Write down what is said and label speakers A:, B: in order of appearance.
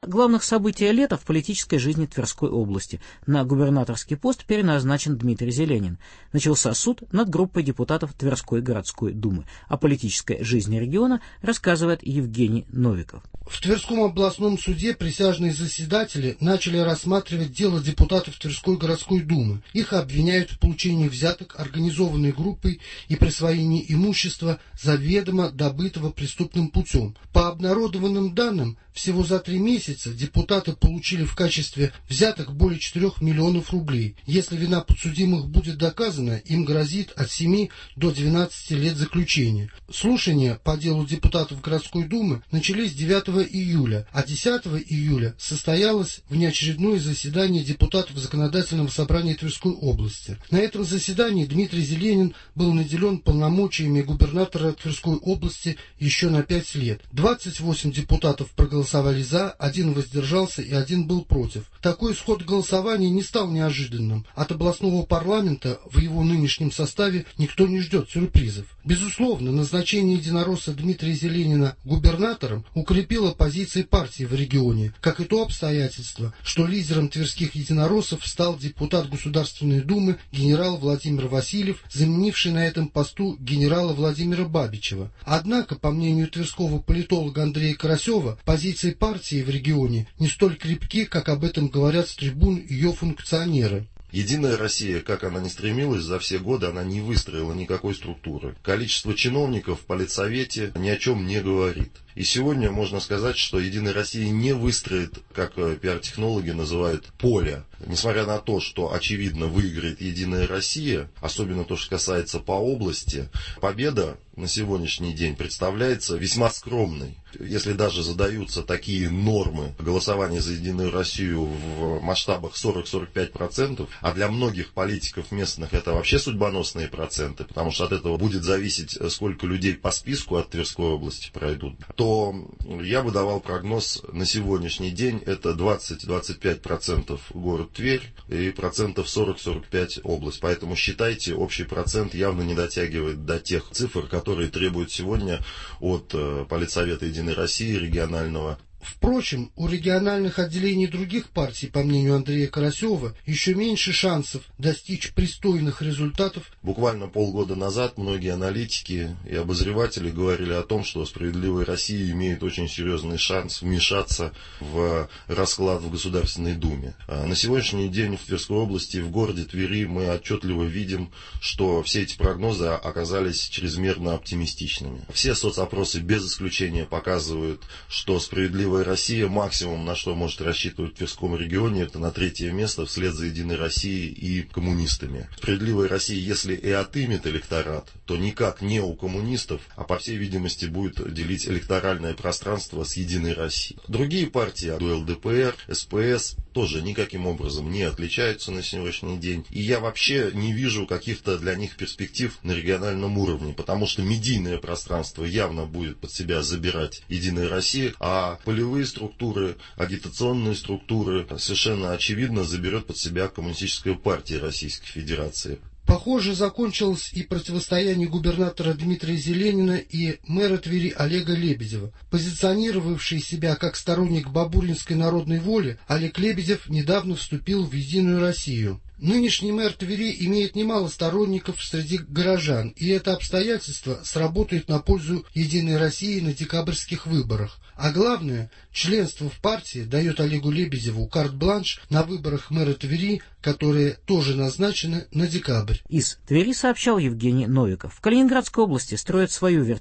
A: главных события лета в политической жизни Тверской области. На губернаторский пост переназначен Дмитрий Зеленин. Начался суд над группой депутатов Тверской городской думы. О политической жизни региона рассказывает Евгений Новиков.
B: В Тверском областном суде присяжные заседатели начали рассматривать дело депутатов Тверской городской думы. Их обвиняют в получении взяток организованной группой и присвоении имущества, заведомо добытого преступным путем. По обнародованным данным, всего за 3 месяца депутаты получили в качестве взяток более 4 миллионов рублей. Если вина подсудимых будет доказана, им грозит от 7 до 12 лет заключения. Слушания по делу депутатов городской думы начались 9 июля, а 10 июля состоялось внеочередное заседание депутатов Законодательного собрания Тверской области. На этом заседании Дмитрий Зеленин был наделен полномочиями губернатора Тверской области еще на 5 лет. 28 депутатов проголосовали за, 1 воздержался и 1 был против. Такой исход голосования не стал неожиданным. От областного парламента в его нынешнем составе никто не ждет сюрпризов. Безусловно, назначение единоросса Дмитрия Зеленина губернатором укрепило позиции партии в регионе, как и то обстоятельство, что лидером тверских единороссов стал депутат Государственной Думы генерал Владимир Васильев, заменивший на этом посту генерала Владимира Бабичева. Однако, по мнению тверского политолога Андрея Карасева, позиции партии в регионе не столь крепки, как об этом говорят с трибун ее функционеры.
C: Единая Россия, как она ни стремилась, за все годы она не выстроила никакой структуры. Количество чиновников в политсовете ни о чем не говорит. И сегодня можно сказать, что Единая Россия не выстроит, как пиар-технологи называют, поле. Несмотря на то, что очевидно выиграет Единая Россия, особенно то, что касается по области, победа на сегодняшний день представляется весьма скромной. Если даже задаются такие нормы голосования за Единую Россию в масштабах 40-45%, а для многих политиков местных это вообще судьбоносные проценты, потому что от этого будет зависеть, сколько людей по списку от Тверской области пройдут, то я бы давал прогноз на сегодняшний день это 20-25% город Тверь и процентов 40-45% область. Поэтому считайте, общий процент явно не дотягивает до тех цифр, которые требуют сегодня от Политсовета Единой России регионального.
B: Впрочем, у региональных отделений других партий, по мнению Андрея Карасева, еще меньше шансов достичь пристойных результатов.
C: Буквально полгода назад многие аналитики и обозреватели говорили о том, что «Справедливая Россия» имеет очень серьезный шанс вмешаться в расклад в Государственной Думе. На сегодняшний день в Тверской области, в городе Твери, мы отчетливо видим, что все эти прогнозы оказались чрезмерно оптимистичными. Все соцопросы без исключения показывают, что «Справедливая Россия» максимум, на что может рассчитывать в Тверском регионе, это на 3-е место вслед за Единой Россией и коммунистами. «Справедливая Россия», если и отымет электорат, то никак не у коммунистов, а по всей видимости будет делить электоральное пространство с Единой Россией. Другие партии, ЛДПР, СПС, тоже никаким образом не отличаются на сегодняшний день. И я вообще не вижу каких-то для них перспектив на региональном уровне, потому что медийное пространство явно будет под себя забирать Единая Россия, а полевые структуры, агитационные структуры совершенно очевидно заберет под себя Коммунистическая партия Российской Федерации.
B: Похоже, закончилось и противостояние губернатора Дмитрия Зеленина и мэра Твери Олега Лебедева. Позиционировавший себя как сторонник бабуринской народной воли, Олег Лебедев недавно вступил в Единую Россию. Нынешний мэр Твери имеет немало сторонников среди горожан, и это обстоятельство сработает на пользу Единой России на декабрьских выборах. А главное, членство в партии дает Олегу Лебедеву карт-бланш на выборах мэра Твери, которые тоже назначены на декабрь.
A: Из Твери сообщал Евгений Новиков. В Калининградской области строят свою